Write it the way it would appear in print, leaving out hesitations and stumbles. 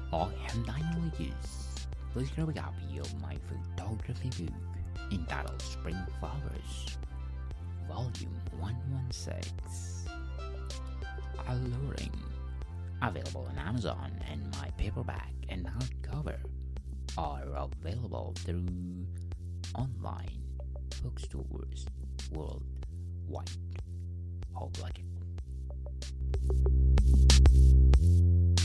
I am Daniel Lucas. Please grab a copy of my photography book entitled Spring Flowers, Volume 116. Alluring. Available on Amazon, and my paperback and hardcover are available through online bookstores worldwide. Hope you like it.